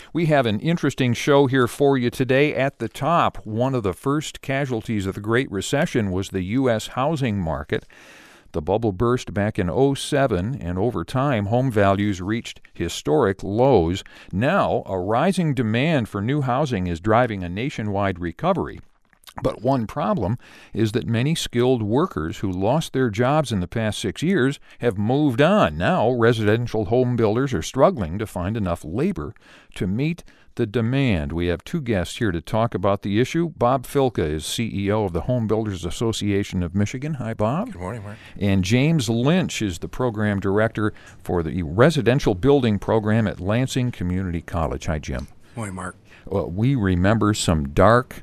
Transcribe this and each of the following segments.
We have an interesting show here for you today. At the top, one of the first casualties of the Great Recession was the U.S. housing market. The bubble burst back in '07, and over time, home values reached historic lows. Now, a rising demand for new housing is driving a nationwide recovery. But one problem is that many skilled workers who lost their jobs in the past 6 years have moved on. Now, residential home builders are struggling to find enough labor to meet the demand. We have two guests here to talk about the issue. Bob Filka is CEO of the Home Builders Association of Michigan. Hi, Bob. Good morning, Mark. And James Lynch is the program director for the residential building program at Lansing Community College. Hi, Jim. Good morning, Mark. We remember some dark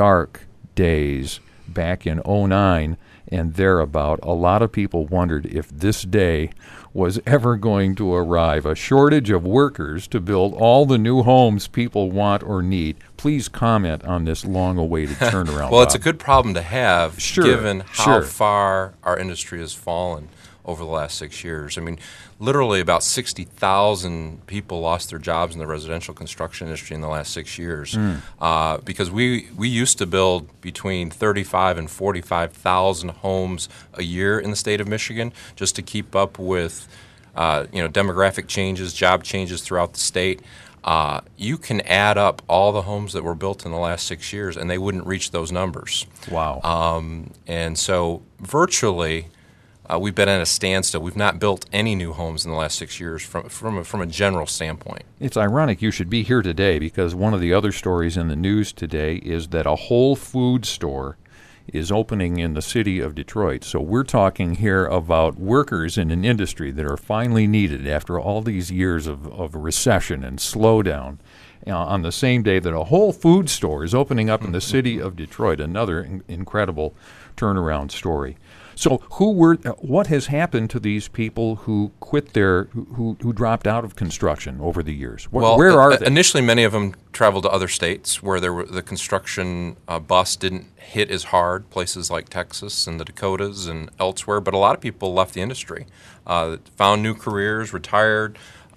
days back in '09 and thereabout. A lot of people wondered if this day was ever going to arrive. A shortage of workers to build all the new homes people want or need. Please comment on this long-awaited turnaround. Well, it's a good problem to have, given how Sure. far our industry has fallen over the last 6 years. I mean, literally about 60,000 people lost their jobs in the residential construction industry in the last 6 years because we used to build between 35 and 45,000 homes a year in the state of Michigan just to keep up with demographic changes, job changes throughout the state. You can add up all the homes that were built in the last 6 years, and they wouldn't reach those numbers. Wow. And so virtually, we've been at a standstill. We've not built any new homes in the last 6 years from a general standpoint. It's ironic you should be here today because one of the other stories in the news today is that a Whole Foods store is opening in the city of Detroit. So we're talking here about workers in an industry that are finally needed after all these years of recession and slowdown. On the same day that a Whole Foods store is opening up in the city of Detroit, another incredible turnaround story. So what has happened to these people who quit who dropped out of construction over the years? Where are they? Initially, many of them traveled to other states where the construction bust didn't hit as hard, places like Texas and the Dakotas and elsewhere. But a lot of people left the industry, found new careers, retired.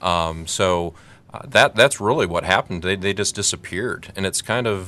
That's really what happened. They just disappeared, and it's kind of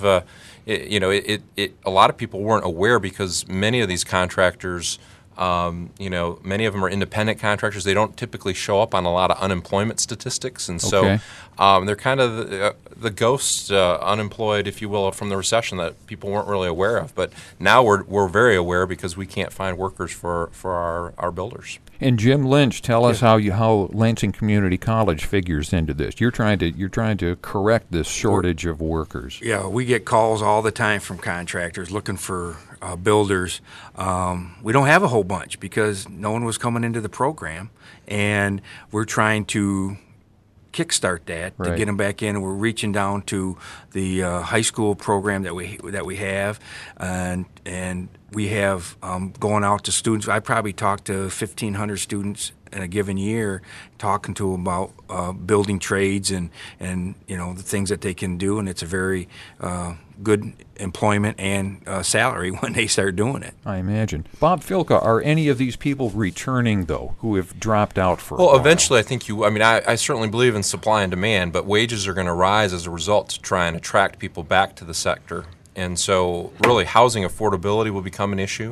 a lot of people weren't aware because many of these contractors, many of them are independent contractors. They don't typically show up on a lot of unemployment statistics, and so they're kind of the ghosts, unemployed, if you will, from the recession that people weren't really aware of. But now we're very aware because we can't find workers for our builders. And Jim Lynch, tell us how Lansing Community College figures into this. You're trying to correct this shortage of workers. Yeah, we get calls all the time from contractors looking for builders. We don't have a whole bunch because no one was coming into the program, and we're trying to kickstart that to get them back in. We're reaching down to the high school program that we have, and we have going out to students. I probably talk to 1,500 students in a given year, talking to them about building trades and the things that they can do, and it's a very good employment and salary when they start doing it. I imagine. Bob Filka, are any of these people returning, though, who have dropped out for a while? Well, eventually I think I certainly believe in supply and demand, but wages are going to rise as a result to try and attract people back to the sector. And so really housing affordability will become an issue.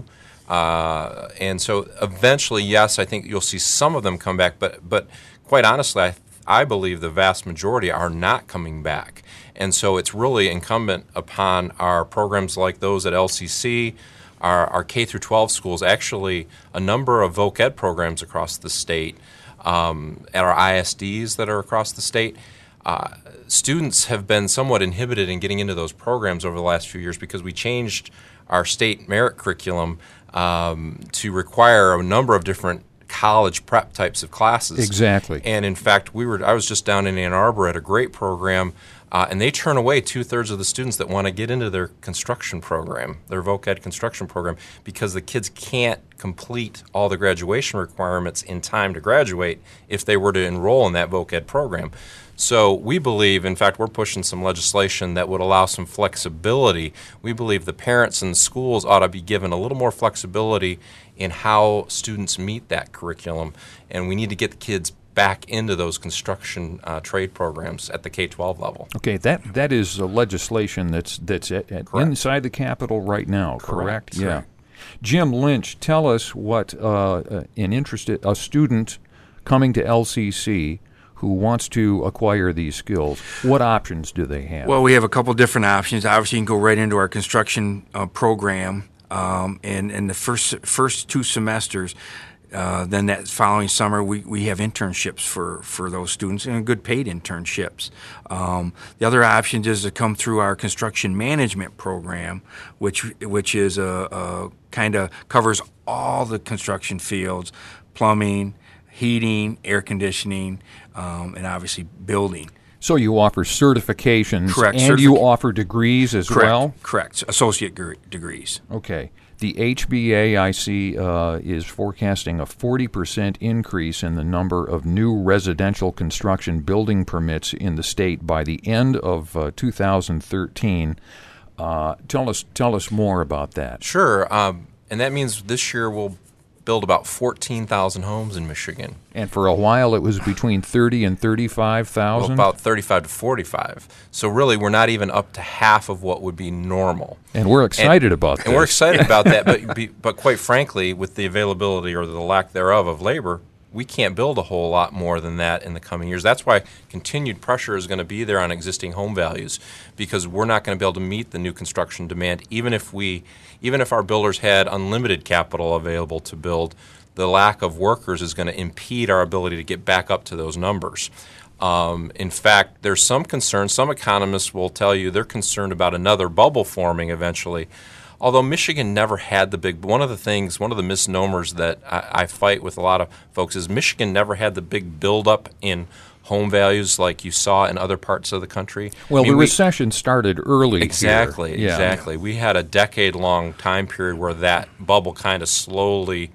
And so eventually, yes, I think you'll see some of them come back, but quite honestly, I believe the vast majority are not coming back. And so it's really incumbent upon our programs like those at LCC, our K through 12 schools, actually a number of voc ed programs across the state, at our ISDs that are across the state. Students have been somewhat inhibited in getting into those programs over the last few years because we changed our state merit curriculum to require a number of different college prep types of classes. Exactly. And in fact, I was just down in Ann Arbor at a great program, and they turn away 2/3 of the students that want to get into their construction program, their voc ed construction program, because the kids can't complete all the graduation requirements in time to graduate if they were to enroll in that voc ed program. So we believe, in fact, we're pushing some legislation that would allow some flexibility. We believe the parents and the schools ought to be given a little more flexibility in how students meet that curriculum, and we need to get the kids back into those construction trade programs at the K-12 level. Okay, that is legislation that's inside the Capitol right now, correct? Yeah. Correct. Jim Lynch, tell us what a student coming to LCC who wants to acquire these skills, what options do they have? Well, we have a couple different options. Obviously, you can go right into our construction program, and in the first 2 semesters. Then that following summer, we have internships for those students, and good paid internships. The other option is to come through our construction management program, which is a kind of covers all the construction fields: plumbing, heating, air conditioning, and obviously building. So you offer certifications, Correct. And you offer degrees as well? Correct. Associate degrees. Okay. The HBA, I see, is forecasting a 40% increase in the number of new residential construction building permits in the state by the end of 2013. Tell us more about that. Sure. And that means this year we'll build about 14,000 homes in Michigan. And for a while it was between 30 and 35,000? Well, about 35 to 45. So really we're not even up to half of what would be normal. And we're excited about that. And we're excited about that, but quite frankly, with the availability or the lack thereof of labor, we can't build a whole lot more than that in the coming years. That's why continued pressure is going to be there on existing home values, because we're not going to be able to meet the new construction demand even if our builders had unlimited capital available to build. The lack of workers is going to impede our ability to get back up to those numbers. In fact, there's some concern. Some economists will tell you they're concerned about another bubble forming eventually. Although Michigan never had one of the misnomers that I fight with a lot of folks is Michigan never had the big buildup in home values like you saw in other parts of the country. Well, the recession started early. Exactly, here. exactly. We had a decade-long time period where that bubble kind of slowly,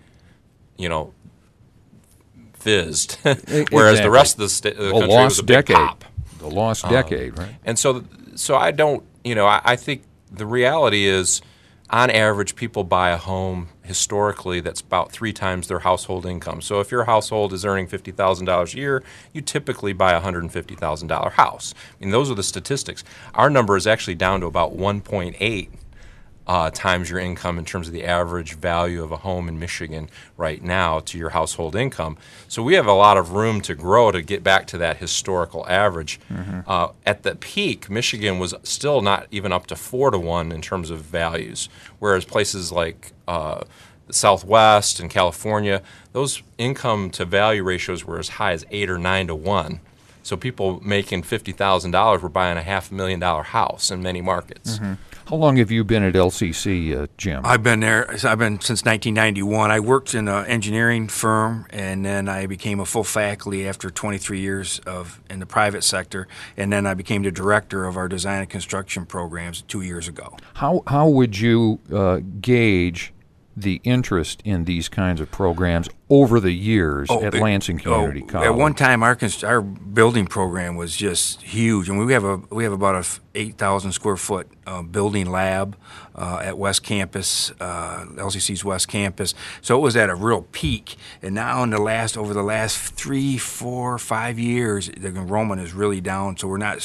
fizzed, whereas the rest of the country was a big pop. The lost decade, right? And so I don't, I think the reality is, on average, people buy a home historically that's about 3 times their household income. So if your household is earning $50,000 a year, you typically buy a $150,000 house. I mean, those are the statistics. Our number is actually down to about 1.8 times your income in terms of the average value of a home in Michigan right now to your household income. So we have a lot of room to grow to get back to that historical average. Mm-hmm. At the peak, Michigan was still not even up to 4-to-1 in terms of values, whereas places like the Southwest and California, those income to value ratios were as high as 8 or 9-to-1. So people making $50,000 were buying a $500,000 house in many markets. Mm-hmm. How long have you been at LCC, Jim? I've been there. I've been since 1991. I worked in an engineering firm, and then I became a full faculty after 23 years in the private sector, and then I became the director of our design and construction programs 2 years ago. How would you gauge the interest in these kinds of programs over the years at Lansing Community College? At one time, our building program was just huge, and we have about a 8,000 square foot building lab at West Campus, LCC's West Campus. So it was at a real peak, and now over the last 3, 4, 5 years, the enrollment is really down. So we're not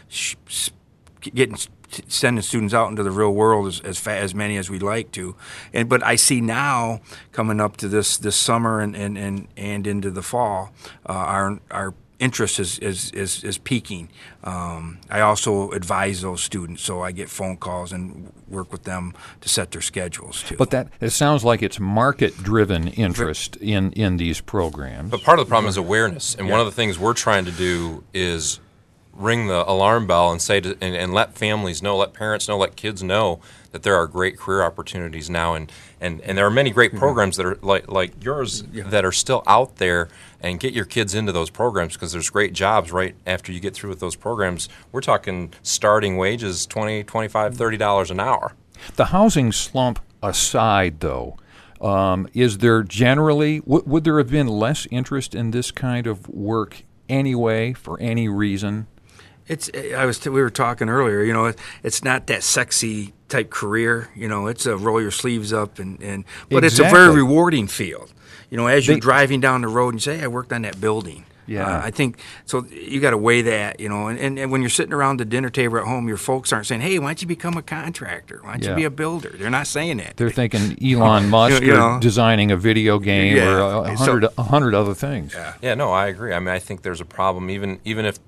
sending students out into the real world as many as we'd like to, but I see now coming up to this summer and into the fall, our interest is peaking. I also advise those students, so I get phone calls and work with them to set their schedules too. But it sounds like it's market-driven interest in these programs. But part of the problem is awareness, and one of the things we're trying to do is ring the alarm bell and say and let families know, let parents know, let kids know that there are great career opportunities now, and there are many great programs that are like yours that are still out there, and get your kids into those programs because there's great jobs right after you get through with those programs. We're talking starting wages $20, $25, $30 an hour. The housing slump aside, though, is there generally would there have been less interest in this kind of work anyway for any reason? We were talking earlier, it's not that sexy type career, it's a roll your sleeves up but It's a very rewarding field. As you're driving down the road and you say, hey, I worked on that building. Yeah. I think so. You got to weigh that, and when you're sitting around the dinner table at home, your folks aren't saying, "Hey, why don't you become a contractor? Why don't you be a builder?" They're not saying that. They're thinking Elon Musk or designing a video game or a hundred other things. Yeah, no, I agree. I mean, I think there's a problem. Even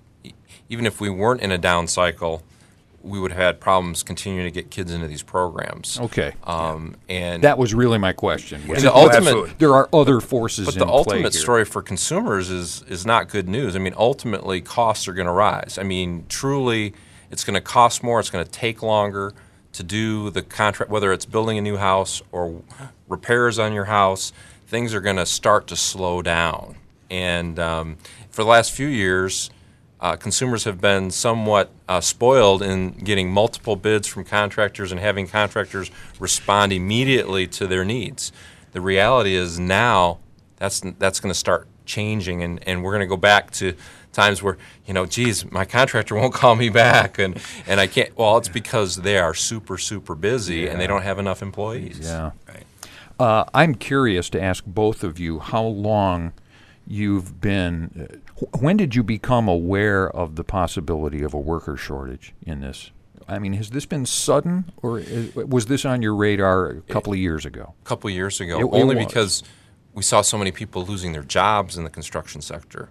if we weren't in a down cycle, we would have had problems continuing to get kids into these programs. Okay. And that was really my question. And the ultimate, there are other forces but in the play ultimate here. story for consumers is not good news. I mean, ultimately, costs are going to rise. I mean, truly, it's going to cost more. It's going to take longer to do the contract, whether it's building a new house or repairs on your house. Things are going to start to slow down. And for the last few years, consumers have been somewhat spoiled in getting multiple bids from contractors and having contractors respond immediately to their needs. The reality is now that's going to start changing, and we're going to go back to times where, geez, my contractor won't call me back, and I can't. Well, it's because they are super, super busy and they don't have enough employees. Yeah. Right. I'm curious to ask both of you how long you've been. When did you become aware of the possibility of a worker shortage in this? I mean, has this been sudden, or was this on your radar a couple of years ago? A couple of years ago, only because we saw so many people losing their jobs in the construction sector,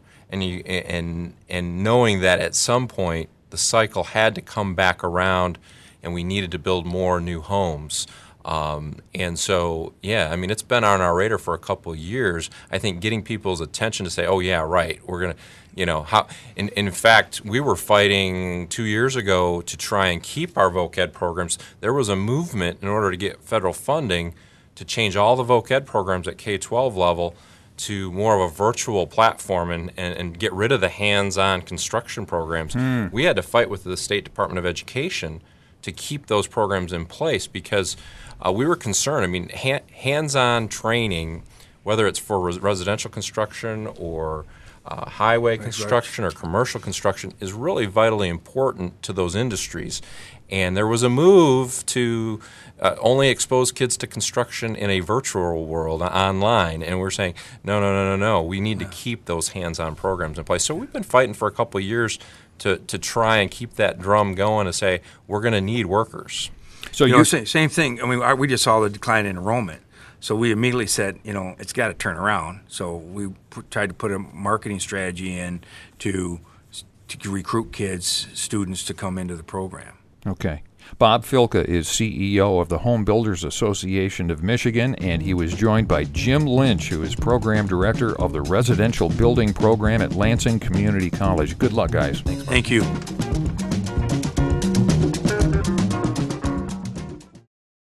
and knowing that at some point the cycle had to come back around, and we needed to build more new homes. And so, I mean, it's been on our radar for a couple of years. I think getting people's attention to say, oh, yeah, right, we're going to, in fact, we were fighting 2 years ago to try and keep our voc ed programs. There was a movement in order to get federal funding to change all the voc ed programs at K-12 level to more of a virtual platform and get rid of the hands-on construction programs. We had to fight with the State Department of Education to keep those programs in place because we were concerned. I mean, hands-on training, whether it's for residential construction or highway construction or commercial construction, is really vitally important to those industries. And there was a move to only expose kids to construction in a virtual world, online. And we're saying, no. We need to keep those hands-on programs in place. So we've been fighting for a couple of years to try and keep that drum going to say we're going to need workers. So same thing. I mean, we just saw the decline in enrollment. So we immediately said, it's got to turn around. So we tried to put a marketing strategy in to recruit students to come into the program. Okay. Bob Filka is CEO of the Home Builders Association of Michigan, and he was joined by Jim Lynch, who is Program Director of the Residential Building Program at Lansing Community College. Good luck, guys. Thank you.